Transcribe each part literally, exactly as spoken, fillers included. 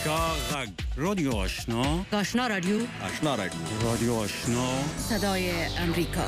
امریکا غږ رادیو آشنا آشنا رادیو آشنا رادیو رادیو آشنا صدای امریکا.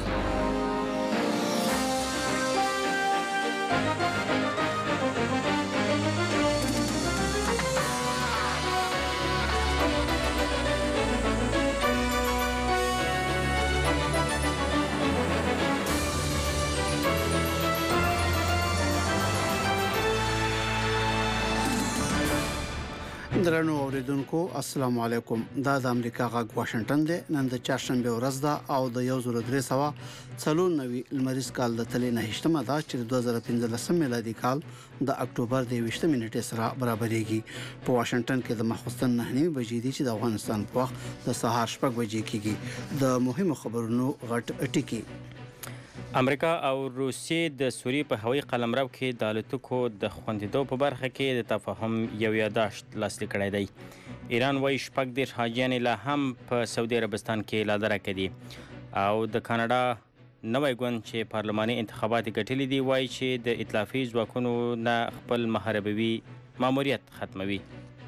درنو اوریدونکو السلام علیکم. دا د امریکا غږ واشنگټن دی. نن د چهارشنبه ورځ ده او د یو زره درې سوه څلور نوي لمریز کال د تلې نه هشتمه ده چې د دوه زره پنځلسم میلادي کال د اکتوبر د یویشتمې نیټې سره برابرېږي. په واشنگټن کې د ماخوستن نه نیمه بجې دي چې د افغانستان په وخت د سهار شپږ بجې کېږي. د مهمو خبرونو غټ ټکی. امریکا او روسیې د سوریې په هوایي قلمرو کې د الوتکو د خوندیدو په برخه کې د تفاهم یو یاداشت لاسلیک کړی دی. ایران وايي شپږ دېرش حاجیان لا هم په سعودي عربستان کې لا درکه دي او د کاناډا نوی ګوند چې پارلماني انتخابات ګټلي دي وايي چې د ائتلافي ځواکونو نه خپل محاربوي ماموریت ختموي.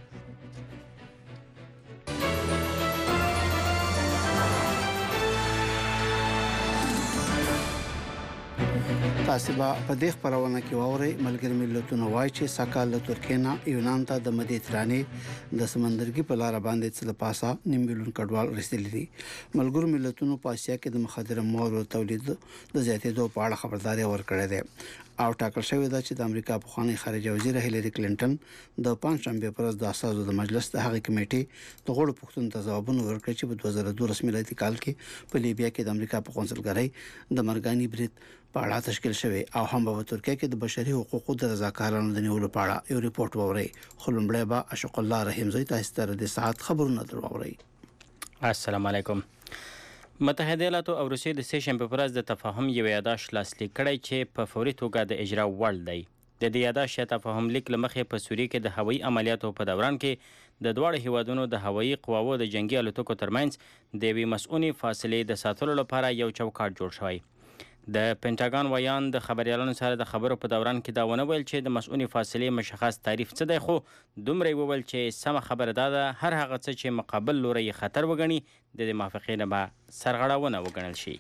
تاسو به په دې خبرونه کې واورئ ملګری ملتونو وایي چې ساکال له ترکیې نه یونان ته د مدیترانې د سمندرګي په لار باندې څه پاسه نیم میلیون کډوال رسیدلي دي. ملګرو ملتونو په اسیا کې د مخدره موادو تولید د زیاتېدو په اړه خبرداري ورکړې ده او ټاکل شوی ده چې د امریکا پخوانی خارجه وزیر هیلری کلینټن د پنځشنبه پر ورځ د اساسو د مجلس د هغې کمیټې د غړو پوښتنو ته ځوابونه ورکړي چې په دوه زره دولس میلادي کال کې په لیبیا کې د امریکا په قونسلګرۍ د مرګاني برید په اړه تشکیل شوی او هم په ترکیه کې د بشري حقوقو د رضاکارانو د نیولو په اړه یو ریپورت ووري. خلمبړی با اشق الله رحیم زوی تاسو ته د ساعت خبرونه دروري. السلام علیکم. متحده ایالاتو او روسیې د سه شنبه پر ورځ د تفاهم یو یاداشت لاسلیک کړی چې په فوري توګه د اجرا وړ دی. د دې یاداشت یا تفاهم لیک له مخې په سوریه کې د هوایي عملیاتو په دوران کې د دواړو هیوادونو د هوایي قواوو د جنگي الوتکو ترمنځ د یوې مسؤونې فاصلې د ساتلو لپاره یو چوکاټ جوړ شوی. د پینټاګان ویان د خبريالانو سره د خبرو په دوران کې دا ونه ویل چې د مسؤونې فاصلې مشخص تعریف څه دی، خو دومره وویل چې سمه خبره دا ده هر هغه څه چې مقابل لوری خطر وګڼي د دې موافقې نه به سرغړونه وګڼل شي.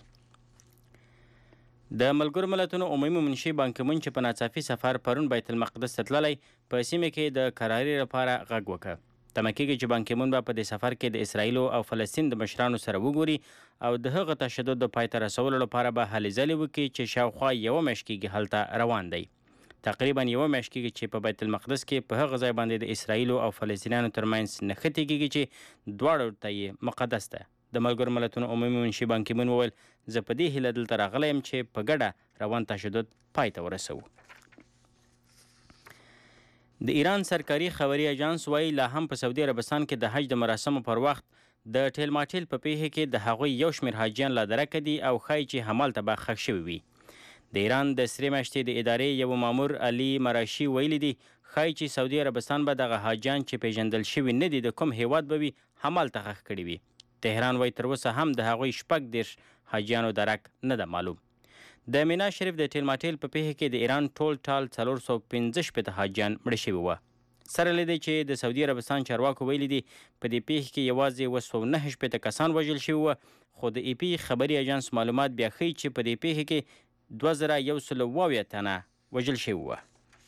د ملګرو ملتونو عمومي منشي بان کی مون چې په ناڅاپي سفر پرون بیت المقدس ته تللی په سیمه کې د کراري لپاره غږ وکړ. تمه کېږي چې بان کی مون به په دې سفر کې د اسرایل او فلسطین د مشرانو سره وګوري او د هغه تشدد د پای ته رسولو لپاره به هلې ځلې وکړي چې شاوخوا یوه میاشت کېږي هلته روان دی. تقریبا یوه میاشت کېږي چې په بیت المقدس کې په هغه ځای باندې د اسرایل او فلسطینیانو ترمنځ نښتې کېږي چې دواړو ته یې مقدس ده. د ملګرو ملتونو عمومي منشي بان کی مون وویل زه په دې هیله دلته راغلی یم چې په ګډه روان تشدد پای ته ورسوو. د ایران سرکاري خبري اژانس وایي لا هم په سعودي عربستان کې د حج د مراسمو پر وخت د ټیل ماټیل په پیښه کې د هغوی یو شمېر حاجیان لا درکه دي او ښایي چې همالته به ښخ شوي وي. د ایران د سرې میاشتې د ادارې یو مامور علي مراشي ویلي دي ښایي چې سعودي عربستان به دغه حاجیان چې پیژندل شوي نه دي د کوم هیواد به وي همالته ښخ کړي وي. تهران وایي تر اوسه هم د هغوی شپږ دېرش حاجیانو درک نه ده معلوم. د مینا شریف د ټیل ماټیل په پیښه کې د ایران ټول ټال څلور سوه پنځه شپېته حاجیان مړه شوي وه. سره له دې چې د سعودي عربستان چارواکو ویلي دي په دې پیښه کې یوازې اووه سوه نهه شپېته کسان وژل شوي وه، خو د ای پی خبري اژانس معلومات بیا ښیي چې په دې پیښه کې دوه زره یو سل اووه اویا تنه وژل شوي وه.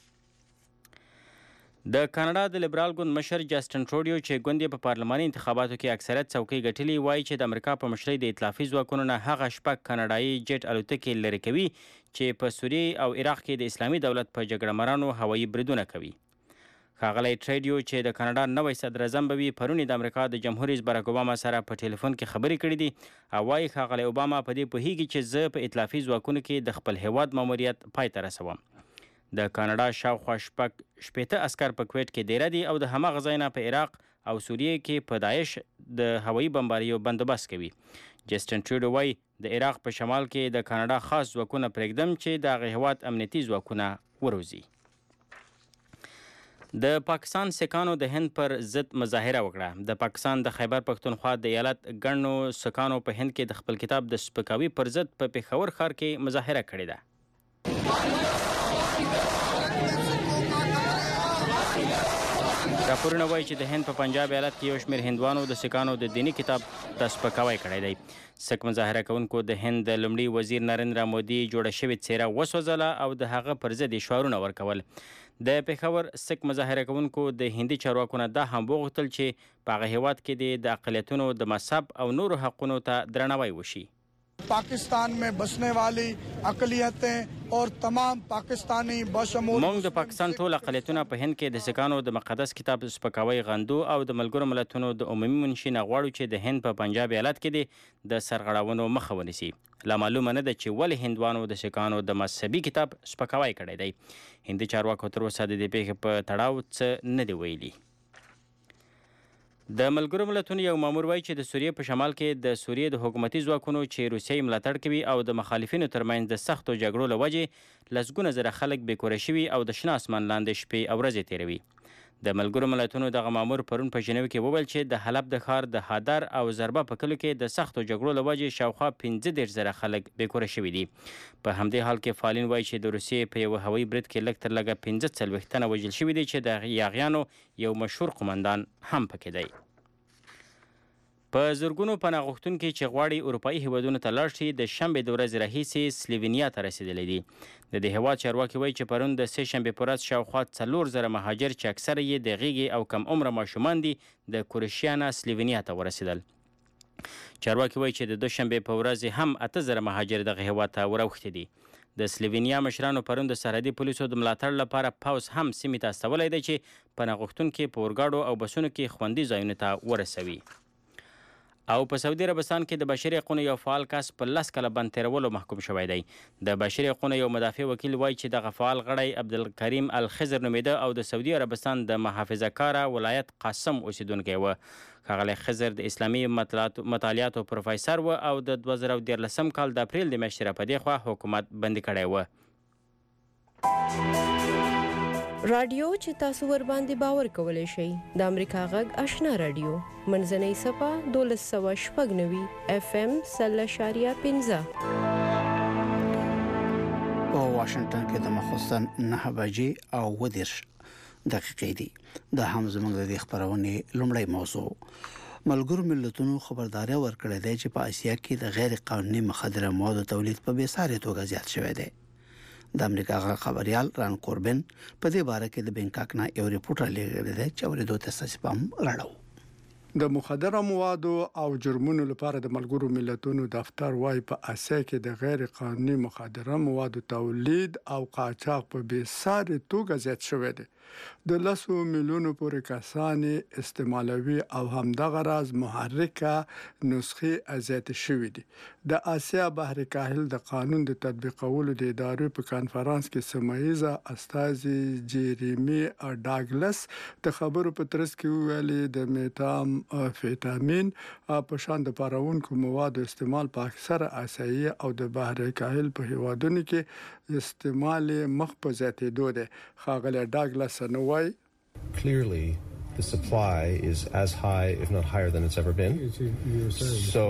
د کاناډا د لیبرال ګوند مشر جاسټن ټروډیو چې ګوند یې په پارلماني انتخاباتو کې اکثریت څوکۍ ګټلي وایي چې د امریکا په مشرۍ د ائتلافي ځواکونو نه هغه شپږ کاناډایي جیټ الوتکې لرې کوي چې په سوریې او عراق کې د اسلامي دولت په جګړه مارانو هوایي بریدونه کوي. ښاغلی ټریډیو چې د کاناډا نوی صدر اعظم به وي پرون د امریکا د جمهور رئیس باراک اوباما سره په ټلیفون کې خبرې کړې دي او وایي ښاغلی اوباما په دې پوهیږي چې زه په ائتلافي ځواکونو کې د خپل هیواد ماموریت پای ته رسوم. د کاناډا شاوخوا شپږ شپېته عسکر په کویټ کې دیره دي او د هماغه ځای نه په عراق او سوریې کې په داعش د هوایي بمباریو بندوبست کوي. جسټن ټروډو وایي د عراق په شمال کې د کاناډا خاص ځواکونه پرېږدم چې د هغه هیواد امنیتي ځواکونه وروزي. د پاکستان سکانو د هند پر ضد مظاهره وکړه. د پاکستان د خیبر پښتونخوا د ایالت ګڼو سکانو په هند کې د خپل کتاب د سپکاوي پر ضد په پېښور ښار کې مظاهره کړې ده. راپورونه وایي چې د هند په پنجاب ایالت کې یو شمېر هندوانو د سکانو د دیني کتاب ته سپکاوی کړی دی. سک مظاهره کوونکو د هند د لومړي وزیر نریندرا مودي جوړه شوې څېره وسوځله او د هغه پر ضد یې شعارونه ورکول. د پېښور سک مظاهره کوونکو د هندي چارواکو نه دا هم وغوښتل چې په هغه هیواد کې د اقلیتونو د مذهب او نورو حقونو ته درناوی وشي. पाकिस्तान में बसने वाली अक़लियतें और तमाम पाकिस्तानी बशमूल موږ د پاکستان ټول اقلیتونه په هند کې د سکانو د مقدس کتاب سپکاوی غندو او د ملګرو ملتونو د عمومي منشي نه غواړو چې د هند په پنجاب ایالت کې د سرغړونو مخه ونیسي. لا معلومه نه ده چې ولې هندوانو د سکانو د مذهبي کتاب سپکاوی کړی دی. هندي چارواکو تر اوسه د دې پیښې په تړاو څه نه دی ویلي. د ملګرو ملتونو یو مامور وایي چې د سوریې په شمال کې د سوریې د حکومتي ځواکونو چې روسیه ملاتړ کوي او د مخالفینو ترمنځ د سختو جګړو له وجې لسګونه زره خلک بېکوره شوي او د شنه اسمان لاندې شپې او ورځې تېروي. د ملګرو ملتونو دغه مامور پرون په ژنیو کې وویل چې د حلب د ښار د هادر او ضربه په کلو کې د سختو جګړو له وجې شاوخوا پنځه دېرش زره خلک بېکوره شوي دي. په همدې حال کې فعالین وایي چې د روسیې په یوه هوایي برید کې لږ تر لږه پنځه څلوېښت تنه وژل شوي دي چې د یاغیانو یو مشهور قمندان هم پکې دی. په زرګونو پناه غوښتونکي چې غواړي اروپایي هیوادونو ته لاړ شي د شنبې د ورځې راهیسې سلوینیا ته رسېدلی دي. د دې هیواد چارواکي وایي چې پرون د سې شنبې په ورځ شاوخوا څلور زره مهاجر چې اکثره یې د غېږې او کم عمره ماشومان دي د کروشیا نه سلوینیا ته ورسېدل. چارواکي وایي چې د دوشنبې په ورځ هم اته زره مهاجر دغه هیواد ته وراوښتي دي. د سلوینیا مشرانو پرون د سرحدي پولیسو د ملاتړ لپاره پوځ هم سیمې ته استولی دی چې پناه غوښتونکي په اورګاډو او بسونو کې خوندي ځایونو ته ورسوي. او په سعودي عربستان کې د بشري حقونو یو فعال کس په لس کاله بند تېرولو محکوم شوی دی. د بشري حقونو یو مدافع وکیل وایي چې دغه فعال غړی عبدالکریم الخضر نومیده او د سعودي عربستان د محافظه کاره ولایت قاسم اوسیدونکی و. ښاغلی خضر د اسلامي مطالعاتو پروفیسر و او د دوه زره دیارلسم کال د اپریل د میاشتې راپدې خوا حکومت بندي کړی و. رادیو چې تاسو ور باندې باور کولی شئ د امریکا غږ آشنا رادیو منځنۍ صفه دولس سوه شپږ نوي اف ام سل اشاریه پنځه په واشنګټن کې د ماخوستن نهه بجې او اووه دېرش دقیقې دي. دا هم زموږ د دې خپرونې لومړی موضوع. ملګرو ملتونو خبرداری ورکړې ده چې په اسیا کې د غیر قانوني مخدره موادو تولید په بېساري توګه زیات شوی دی. د امریکا خبريال ران کوربن په دې باره کې د بینکاک نه یو ریپورت لګړی دی چې اورېدو ته سپم راړو. د مخدره موادو او جرمونو لپاره د ملګرو ملتونو دفتر وايي په اسیا کې د غیر قانوني مخدره موادو تولید او قاچاق په بېساري توګه زیات شوی دی. د لسو میلیونو پورې کسان استعمالوي او همدغه راز محرکه نسخې زیاتې شوې دي. د آسیا بحر کاهل د قانون د تطبیقولو د ادارې په کانفرنس کې سیمایي استازي جیریمی ډاګلس د خبرو په ترڅ کې ویلي د میتام فیتامین په شان د پاراونکو موادو استعمال په اکثره آسیایي او د بحر کاهل په هیوادونو کې استعمال مخ په زیاتېدو دی. ښاغلی ډاګلس نو وایي Clearly, the supply is as high, if not higher, than it's ever been. So,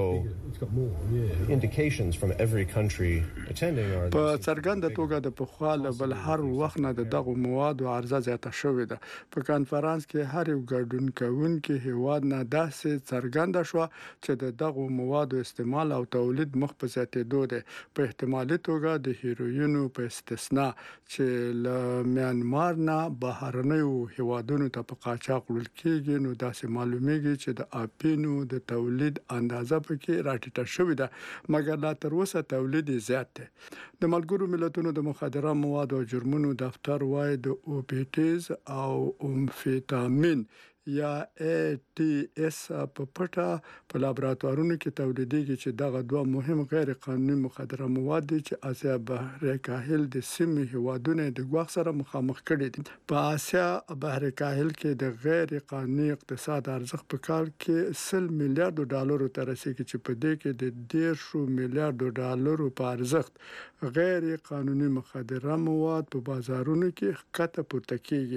indications from every country attending are. په څرګنده توګه د پخوا له بل هر وخت نه د دغه موادو عرضه زیاته شوې ده. په کانفرنس کې هر یو ګډون کوونکی هیواد نه داسې څرګنده شو چې د دغه موادو استعمال او تولید مخ په زیاتېدو ده. په احتمالي توګه د هیروینو په استثنا چې له میانمار نه بهرنیو هیوادونو ته په قاچاق وړل کېږي، نو داسې معلومیږي چې د اپینو د تولید اندازه پکې راټیټه شوې ده، مګر لا تر اوسه تولید زیات دی. د ملګرو ملتونو د مخدره موادو او جرمونو دفتر وايي د اوپیټیز او امفیتامین یا ای ټي اس په پټه په لابراتوارونو کې تولیدېږي چې دغه دوه مهم غیر قانوني مخدره مواد دي چې اسیا بحر کاهل د سیمې هیوادونو د ګواښ سره مخامخ کړي دي. په اسیا بحر کاهل کې د غیر قانوني اقتصاد ارزښت په کال کې سل میلیارډ ډالرو ته رسیدي چې په دې کې د دېرش میلیارډ ډالرو په ارزښت غیر قانوني مخدره مواد په بازارونو کې ښکته پورته کیږي.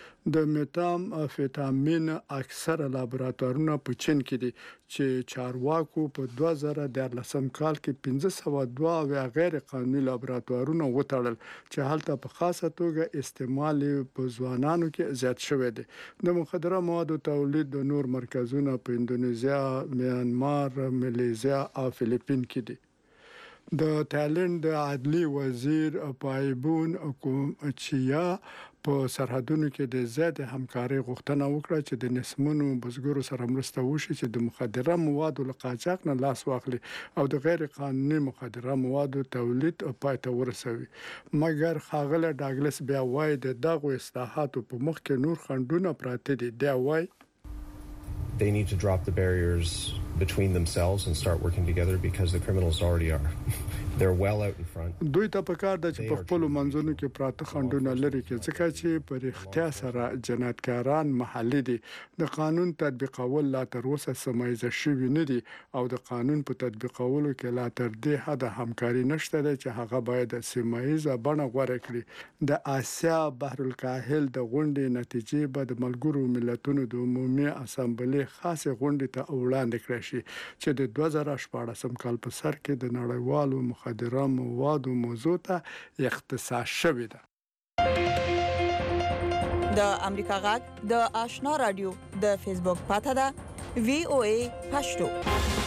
د میتام فیتامین اکثره لابراتوارونه په چین کې دي چې چارواکو په دوه زره دیارلسم کال کې پنځه سوه دوه او غیر قانوني لابراتوارونه وتړل چې هلته په خاصه توګه استعمال په ځوانانو کې زیات شوی دی. د مخدره موادو تولید د نور مرکزونه په اندونیزیا، میانمار، مالیزیا او فلیپین کې دي. د تایلند د عدلی وزیر پایبون کومچیا په سرحدونو کې د زیات همکاري غوښتنه وکړه چې د نسمونو بزګرو سره مرسته وشي چې د مخدره موادو له قاچاق نه لاس واخلي او د غیر قانوني مخدره موادو تولید پای ته ورسوي. مګر ښاغلی ډاګلس بیا وایي د دغو اصلاحاتو په مخ کې نور خنډونه پراته دي. دی وایي they need to drop the barriers between themselves and start working together because the criminals already are. They're well out in front. دوی ته پکار د چې په خپل منځونو کې پراته خنډونه لري کې ځکه چې پر اختیا سره جنایتکاران محلي دي. د قانون تطبیقول لا تر اوسه سمایزه شوی نه دي او د قانون په تطبیقولو کې لا تر دې حد همکاري نشته ده چې هغه باید سمایزه بڼه غوړه کړي. د آسیا بحر الکاهل د غونډې نتیجې به د ملګرو ملتونو د عمومي اسامبلې خاصه غونډې ته وړاندې کړي شي چې د دوه زره شپاړسم کال په سر کې د نړیوالو مخدره موادو موضوع ته اختصاص شوی ده. د امریکا غږ د آشنا رادیو د فیسبوک پاته ده وی او ای پښتو.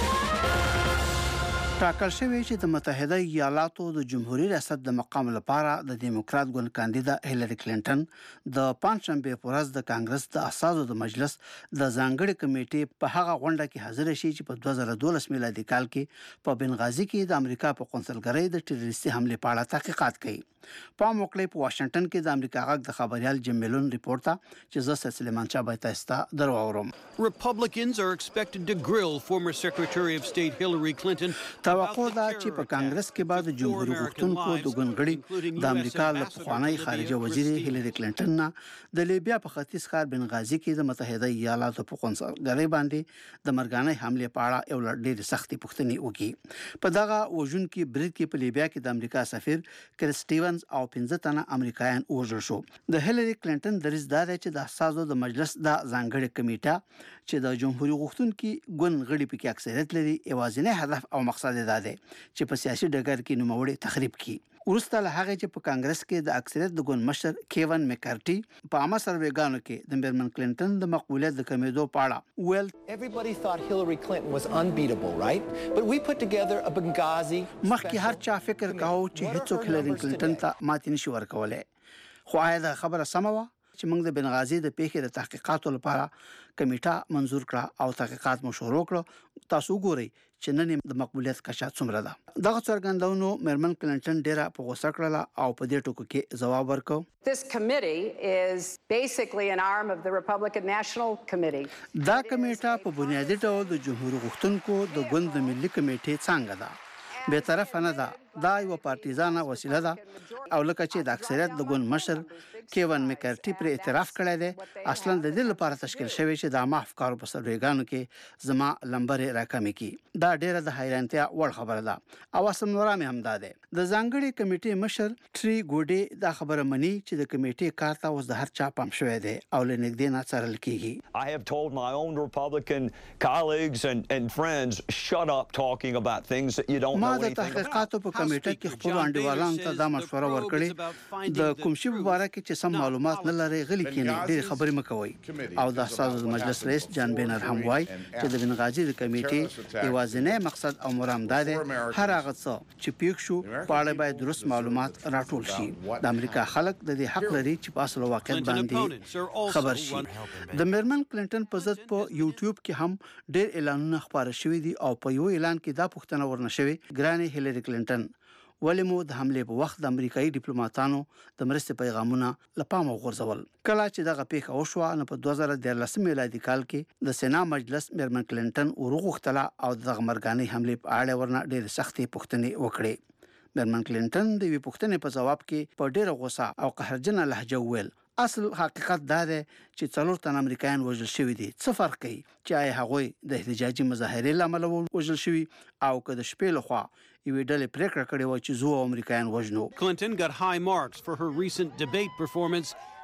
ټاکل شوی چې د متحده ایالاتو د جمهوریت ریاست د مقام لپاره د دیموکرات ګوند کاندیدا هیلری کلینټن د پنځشنبه په ورځ د کانګرس د اساسو د مجلس د ځانګړي کمیټې په هغه غونډه کې حاضر شي چې په دوه زره دولس میلادي کال کې په بنغازي کې د امریکا په قونسلګرۍ د ټیرریستي حمله په اړه تحقیقات کوي. په موکلې په واشنگټن کې د امریکا غږ د خبريال جیم میلون ریپورت چې زه سلیمان چا بایته استا درو اورم. Republicans are expected to grill former Secretary of State Hillary Clinton. توقع ده چې په کانګرس کې بعد جمهوریت غوښتونکو د ګوندګړي د امریکا له پخوانی خارجه وزیر هیلری کلینټن نه د لیبیا په ختیځ ښار بنغازي کې د متحده ایالاتو په قونسلګرۍ باندې د مرګانه حمله په اړه یو ډېر سختي پوښتنې وکړي. په دغه وژونکي برید کې په لیبیا کې د امریکا سفیر کرسټیونز او پنځه تنه امریکایان وژل شو. د هیلری کلینټن دریځ دا دی چې د اساسو د مجلس د ځانګړي کمیټه چې د جمهوریت غوښتونکو ګوند غړي پکې اکثریت لري یوازینی هدف او مقصد دا دی چې په سیاسي ډګر کې نوموړي تخریب کړي. ورسته له هغه چې په کانګرس کې د اکثریت د ګوند مشر کیون میکارټي په عامه سروېګانو کې د میرمن کلینټن د مقبولیت د کمیدو پاړه ویل everybody thought Hillary Clinton was unbeatable, right? But we put together a Benghazi مخکې هر چا فکر کاوه چې هیڅوک هیلری کلینټن ته ماتې نشي ورکولای. خو آیا دا خبره سمه وه چې موږ د بنغازي د پیښې د تحقیقاتو لپاره کمیټه منزور کړه او تحقیقات مو شروع کړو؟ تاسو ګورئ چې نن د مقبولیت کچا څومره ده. دغه څرګندونو میرمن کلینټن ډیره په غوسه کړله او په دې ټکو کې ځواب ورکړ. This committee is basically an arm of the Republican National Committee. دا کمیټه په بنیادی ډول د جمهوریت غوښتونکو د ګوند د ملي کمیټې څنګه ده. به طرف نه ده، دا یو پارتیزانه وسیله ده او لکه چې د اکثریت د ګوند مشر کیون میکارټي پر اعتراف کړی دی اصلا د دې لپاره تشکیل شوی چې د عامه افکارو په سروېګانو کې زما لمبرې راکمې کی. دا ډیره د حیرانتیا وړ خبره ده او اسم نورامي هم ده. د ځانګړي کمیټې مشر ټری ګوډي دا خبره مني چې د کمیټې کار ته اوس د هر چا پام شوی دی او لنګدې نه څارل کیږي. I have told my own Republican colleagues and and friends shut up talking about things that you don't know anything about. ما د تحقیقاتو په کمیټه کې خپل انډیوالانو ته دا مشوره ورکړې د کوم شی مبارک چې سم معلومات نه لري غلي کینی ډېر خبرې مکوي. او د اساسو د مجلس رئیس جان بینر هم وایي چې د بنغازي د کمیټې یوازینی مقصد او مرام دا دی هر هغه څه چې پیښ شو په اړه باید درست معلومات راټول شي. د امریکا خلک د دې حق لري چې په اصل واقعیت باندې خبر شي. د میرمن کلینټن په ضد په یوټیوب کې هم ډېر اعلانونه خبر شوي دي او په یو اعلان کې دا پوښتنه ورنه شوې ګرانې هیلری کلینټن ولې مو د حمله په وخت د امریکایي ډیپلوماټانو د مرستې پیغامونه لپاره غورځول؟ کله چې دغه پیښه وشوه نو په دوه زره دیارلسم میلادي کال کې د سنا مجلس میرمن کلینټن ورغښتله او دغه مرګاني حمله په اړه ورنه ډېر سختې پوښتنې وکړې. میرمن کلینټن د وی پوښتنې په جواب کې په ډېر غوسه او قهرجنه لهجه وویل اصل حقیقت دا دی چې څلور تن امریکایان وژل شوي دي. څه فرق کوي چې آیا هغوی د احتجاجي مظاهرې لامل وژل شوي او که د شپې لخوا یوې ډلې پریکړه کړې وه چې زه او امریکایان وژنو. Clinton got high marks for her recent debate performance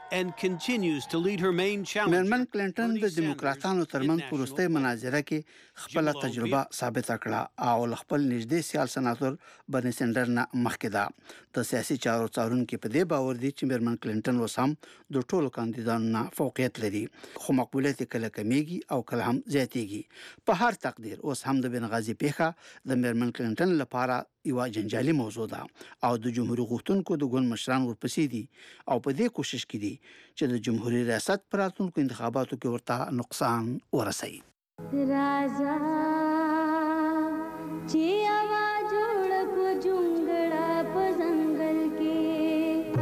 and continues to lead her main challenger. مېرمن کلینټن د دیموکراتانو ترمنځ وروستۍ مناظره کې خپل تجربه ثابت کړه او خپل نږدې سیال سناتور برني سندر نه مخکې ده د سیاسي چارو څارونکو په دې باور دي چې مېرمن کلینټن وسام د ټولو کاندیدانو نه فوقیت لري خو مقبولیت کله کمیږي او کله هم زیاتیږي په هر تقدیر اوس هم د بنغازي پیښه د مېرمن کلینټن لپاره یو جنجالي موضوع ده او د جمهوریت غوښتونکو د ګوند مشران ورپسې دي او په دې کوشش کې دي چې د جمهوریت ریاست پر راتلونکو انتخاباتو کې ورته نقصان ورسوي. راځه چې आवाज جوړ کو جونګړه په ځنګل کې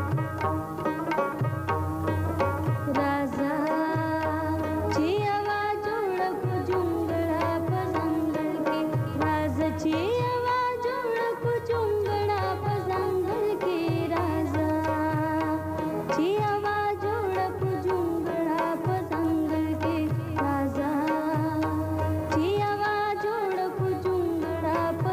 راځه چې आवाज جوړ کو جونګړه په ځنګل کې راځه چې Papa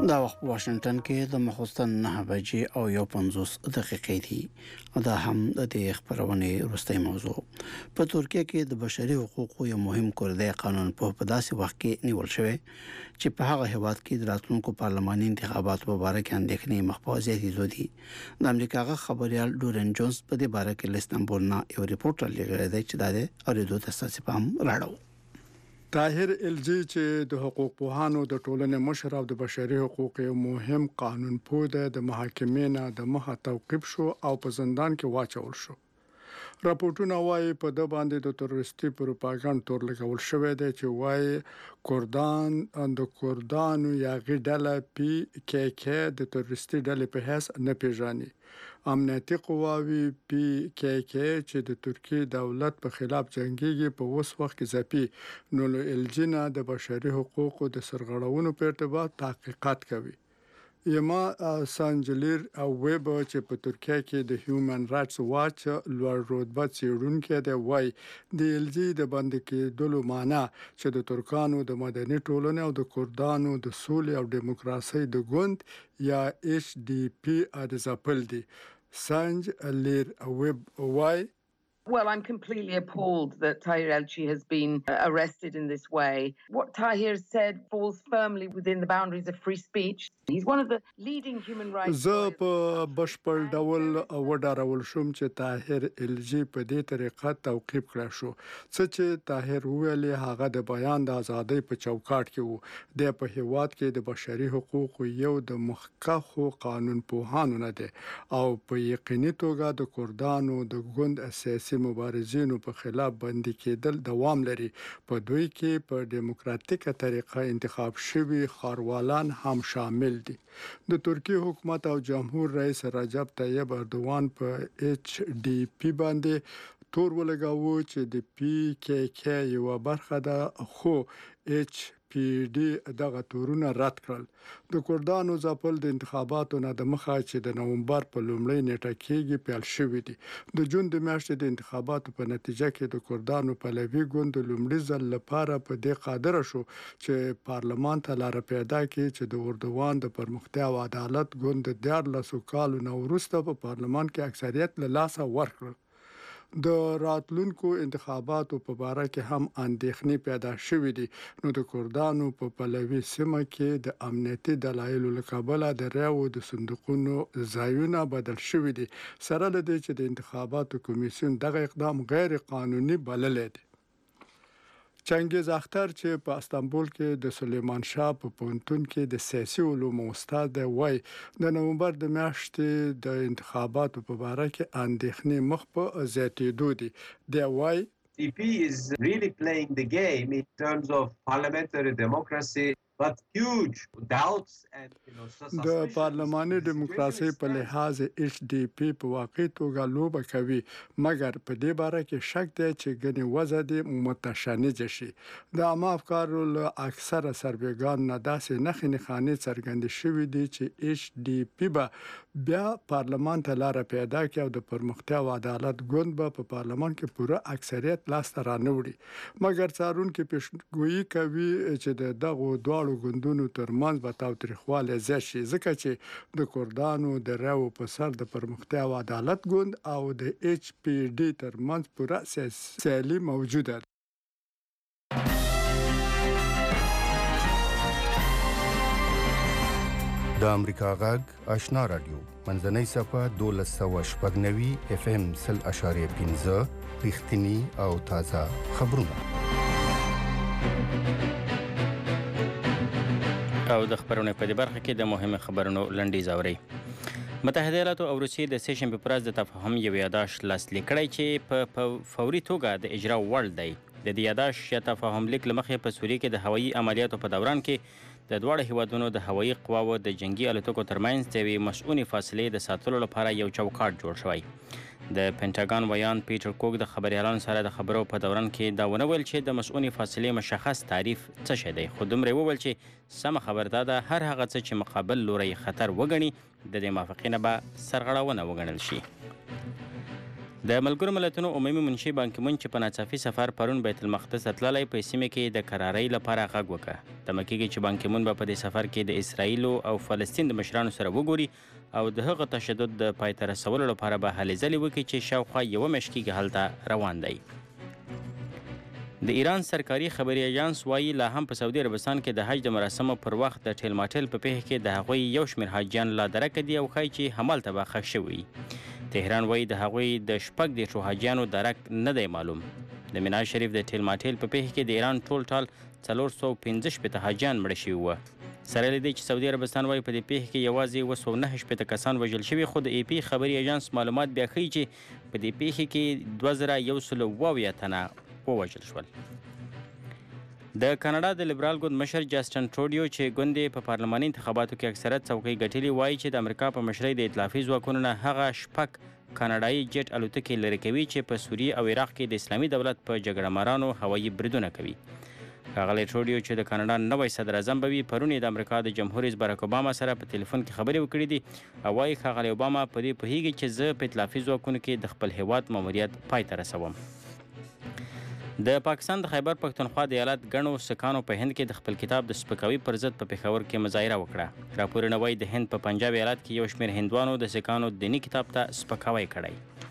دا وخت په واشنگټن کې د مخوستن نه بجې او یو پنځوس دقیقې دي. دا هم د دې خبرونې وروستۍ موضوع. په ترکیه کې د بشري حقوقو یو مهم کورنۍ قانون په داسې وخت کې نیول شوی چې په هغه هیواد کې د راتلونکو پارلماني انتخاباتو په اړه کې اندېښنې مخ په زیاتېدو دي. د امریکا غا خبريال ډورن جونز په دې اړه کې استانبول نه یو ریپورت لګړی دی چې دا د اوریدو تاسو پام راړو. طاهر الجی چې د حقوق پوهانو د ټولنې مشر او د بشري حقوقو یو مهم قانون پوه دی د محاکمې نه د مخه توقيف شو او په زندان کې واچول شو. راپورټونه وايي په د باندې د تروریستي پروپاګاندا تور لګول شوې ده چې وايي کردان د کردانو یا غډاله پی کې کې د تروریستي ډلې په هیڅ نه پیژني. امنیتي قواوی پی کې کې چې د ترکیه دولت په خلاف جنگيږي په اوس وخت کې ځپي نو له الجینا د بشري حقوقو د سرغړونو په ارتباط تحقیقات کوي. یما سانجلیر او ویب چې په ترکیه کې د هیومن رائټس واچ لوړ رتبه څېړونکو دی وای د الجی د باندې کې دلو معنا چې د ترکانو د مدني ټولنې او د کردانو د سولې او دیموکراسي د ګوند یا ایچ ډی پی ادزاپل دی. سانج لیر ویب وای Well, I'm completely appalled that Tahir Elchi has been uh, arrested in this way. What Tahir said falls firmly within the boundaries of free speech. He's one of the leading human rights زه په بشپړ ډول وډارول شوم چې طاهر الجی په دې طریقه توقيف کړ شو. څه چې طاهر ویلي هغه د بیان د ازادۍ په چوکاټ کې وو. د په هیواد کې د بشري حقوقو یو د مخکخو قانون پوهانو نه دی او په یقیني توګه د کردانو د ګوند اساسي مبارزینو په خلاف باندې کېدل دوام لري. په دوی کې په دیموکراتیکه طریقه انتخاب شوی خاروالان هم شامل دي. د ترکیه حکومت او جمهور رئیس رجب طیب اردوغان په ایچ ډی پی باندې تور ولګاوه چې د پی کې کې یو برخه ده خو ایچ پی ډی دغه تورونه رد کړل. د کردانو ځپل د انتخاباتو نه د مخه چې د نومبر په لومړۍ نیټه کې پیل شوې دي. د جون د میاشتې د انتخاباتو په نتیجه کې د کردانو پهلوي ګوند لومړي ځل لپاره په دې قادر شو چې پارلمان ته لار پیدا کړي چې د اردوغان د پرمختیا او عدالت ګوند د دیارلسو کالو نه وروسته په پارلمان کې اکثریت له لاسه ورکړ. د راتلونکو انتخاباتو په اړه کې هم اندېښنې پیدا شوې دي. نو د کردانو په پهلوي سیمه کې د امنیتي دلایلو لکابله د راو د صندوقونو ځایونه بدل شوې دي. سره له دې چې د انتخاباتو کمیسیون دغه اقدام غیر قانوني بللی دی. چنګیز اختر چې په استانبول کې د سلیمان شاه په پونتون کې د سیاسي علومو استاد دی وای د نومبر د میاشتې د انتخاباتو په اړه کې اندېښنې مخ په زیاتېدو دي. دی وای T P is really playing the game in terms of parliamentary democracy, but huge doubts and you know suspicions. د پارلماني دیموکراسي په لحاظ ایچ ډی پی په واقع توګه لوبه کوي مګر په دې باره کې شک دی چې ګنې وضع دې متشنج شي. د عامه افکارو له اکثره سروېګان نه داسې نښې نښانې څرګندې شوې دي چې ایچ ډی پی به بیا پارلمان ته لار پیدا کړي او د پرمختیا او عدالت ګوند به په پارلمان کې پوره اکثریت لاسته رانوړي. مګر څارونکو پیشګویي کوي چې د دغو دواړو ګوندونو ترمنځ به تاوتریخوالی زیات شي ځکه چې د کردانو د راو په سر د پرمختیا او عدالت ګوند او د ایچ پی ډی ترمنځ پوره سیالي موجوده ده. د امریکا غږ آشنا رادیو منځنۍ صفه دولس سوه شپږ نوي اف ام سل اشاریه پنځه رښتینی او تازه خبرونه او د خبرونو په دې برخه کې د مهمه خبرونو لنډیز اوري. متحده ایالاتو او روسیې د سه شنبې پر ورځ د تفاهم یو یاداښت لاسلیک کړی چې په فوري توګه د اجرا وړ دی. د دې یاداښت یا تفاهم لیک له مخې په سوریه کې د هوایي عملیاتو په دوران کې د دواړو هیوادونو د هوایي قواو د جنگي الوتکو ترمنځ د یوې مسؤونې فاصلې د ساتلو لپاره یو چوکاټ جوړ شوی. د پینټاګان ویان پیټر کوک د خبريالانو سره د خبرو په دوران کې دا ونه ویل چې د مسؤونې فاصلې مشخص تعریف څه شی دی، خو دومره وویل چې سمه خبر ده هر هغه څه چې مقابل لوری خطر وګڼي د دې موافقې نه به سرغړونه وګڼل شي. د ملګرو ملتونو عمومي منشي بان کی مون چې په ناڅاپي سفر پرون بیت المقدس تللی په سیمه کې د قرارۍ لپاره غږ وکړ. تمه کېږي چې بان کی مون به په دې سفر کې د اسرایل او فلسطین د مشرانو سره وګوري او د هغه تشدد د پای ته رسولو لپاره به هلې ځلې وکړي چې شاوخوا یوه میاشت کېږي هلته روان دی. د ایران سرکاري خبري اژانس وایي لا هم په سعودي عربستان کې د حج د مراسمو پر وخت د ټیل ماټیل په پیښه کې د هغوی یو شمېر حاجیان لا درکه دي او ښایي چې همالته به ښخ شوي. تهران وایي د هغوی د شپږ دېرشو حاجیانو درک نه دی معلوم. د مینا شریف د ټیل ماټیل په پیښه کې د ایران ټول ټال څلور سوه پنځه شپېته حاجیان مړه شوي وه. سره له دې چې سعودي عربستان وایي په دې پیښه کې یوازې اووه سوه نهه شپېته کسان وژل شوي، خو د ای پي خبري اژانس معلومات بیا ښیي چې په دې پیښه کې دوه زره یو سل اووه اویا تنه ووژل شول. د کاناډا د لیبرال ګوند مشر جاسټن ټروډیو چې ګوند په پارلماني انتخاباتو کې اکثریت څوکۍ ګټلې وایي چې د امریکا په مشرۍ د ائتلافي ځواکونو نه هغه شپږ کاناډایي جیټ الوتکې لرې کوي چې په سوریې او عراق کې د اسلامي دولت په جګړه مارانو هوایي بریدونه کوي. ښاغلی ټروډیو چې د کاناډا نوی صدر اعظم به وي پرون یې د امریکا د جمهور رئیس باراک اوباما سره په تلیفون کې خبرې وکړې دي او وایي ښاغلی اوباما په دې پوهیږي چې زه په ائتلافي ځواکونو کې د خپل هیواد ماموریت پای ته رسوم. د پاکستان د خیبر پښتونخوا د ایالت ګڼو سکانو په هند کې د خپل کتاب د سپکاوي پر ضد په پېښور کې مظاهره وکړه. راپورونه وایي د هند په پنجاب ایالت کې یو شمېر هندوانو د سکانو دیني کتاب ته سپکاوی کړی.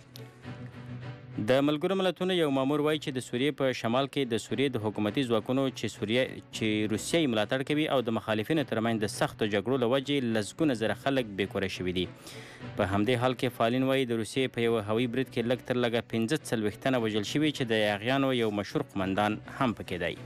د ملګرو ملتونو یو مامور وایي چې د سوریې په شمال کې د سوریې د حکومتي ځواکونو چې سوریه چې روسیه یې ملاتړ کوي او د مخالفینو ترمنځ د سختو جګړو له وجې لسګونه زره خلک بېکوره شوي دي. په همدې حال کې فعالین وایي د روسیې په یوه هوایي برید کې لږ تر لږه پنځه څلوېښت تنه وژل شوي چې د یاغیانو یو مشهور قمندان هم پکې دی.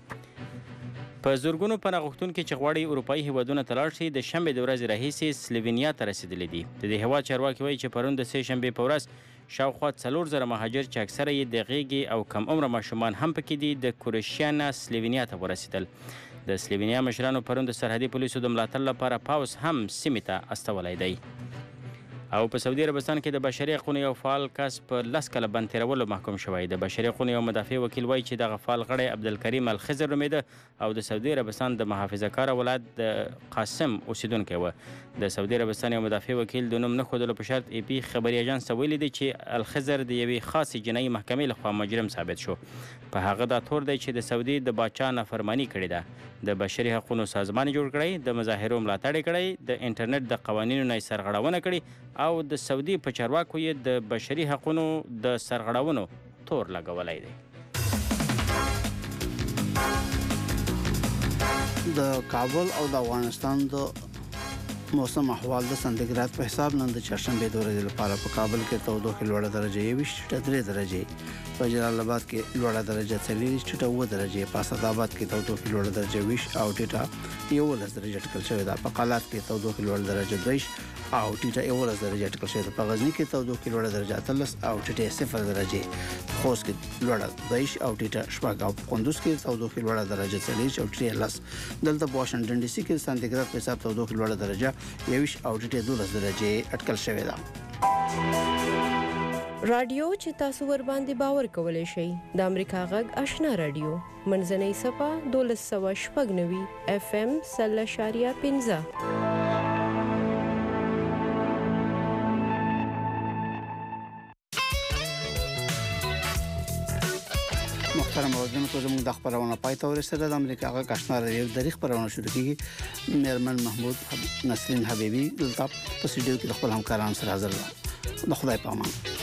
په زرګونو پناه غوښتونکي چې غواړي اروپایي هیوادونو ته لاړ شي د شنبې د ورځې راهیسې سلوینیا ته رسېدلي دي. د دې هیواد چارواکي وایي چې پرون د سې شنبې په ورځ شاوخوا څلور زره مهاجر چې اکثره یې د غیږې او کم عمره ماشومان هم پکې دي د کروشیا نه سلوینیا ته ورسېدل. د سلوینیا مشرانو پرون د سرحدي پولیسو د ملاتړ لپاره پاوس هم سیمې ته استولی دی. او په سعودي عربستان کې د بشري حقونو یو فعال کس په لس کاله بند تېرولو محکوم شوی. د بشري حقونو یو مدافع وکیل وایي چې دغه فعال غړی عبدالکریم الخضر نومېده او د سعودي عربستان د محافظه کاره ولایت د قاسم اوسیدونکی و. د سعودي عربستان یو مدافع وکیل د نوم نه ښودلو په شرط ای پي خبري اژانس ته ویلي دی چې الخضر د یوې خاصې جنایي محکمې لخوا مجرم ثابت شو. په هغه دا تور دی چې د سعودي د باچا نافرماني کړې ده، د بشري حقونو سازمان جوړ کړی، د مظاهرو ملاتړ یې کړی، د انټرنیټ د قوانینو نه یې سرغړونه کړې او د سعودي په چارواکو یې د بشري حقونو د سرغړونو تور لګولی دی. د کابل او د افغانستان د موسم احوال د سانتیګراد په حساب نن د چهارشنبې د ورځې لپاره په کابل کې تودوخه لوړه درجه یویشت درې درجې، په جلال آباد کې لوړه درجه څلوېښت ټیټه اووه درجې، په اسداباد کې تودوخه لوړه درجه ویشت او ټیټه یولس درجه ټاکل شوې ده، په قلات کې تودوخه لوړه درجه دویشت او ټیټه یولس درجه ټاکل شوې ده، په غزني کې تودوخه لوړه درجه اتلس او ټیټه صفر درجې، په خوست کې لوړه دویشت او ټیټه شپږ او په کندوز کې تودوخه لوړه درجه څلوېښت او ټیټه لس. دلته په واشنګټن ډي سي کې سانتیګراد په حساب تودوخه لوړه درجه یویشت او ټیټه دولس درجې اټکل شوې ده. رادیو چې تاسو ور باندې باور کولای شئ د امریکا غږ آشنا رادیو منځنۍ صفه دولس سوه شپږ نوي اف ام سل اشاریه پنځه. محترم اوریدونکو زموږ د خبرونه پای ته ورسېده. د امریکا غږ آشنا رادیو د تاریخ خبرونه شروع کیږي. میرمن محمود نسرین حبیبی دلته په سټوډیو کې د خپل همکارانو سره حاضر ده. د خدای په امان.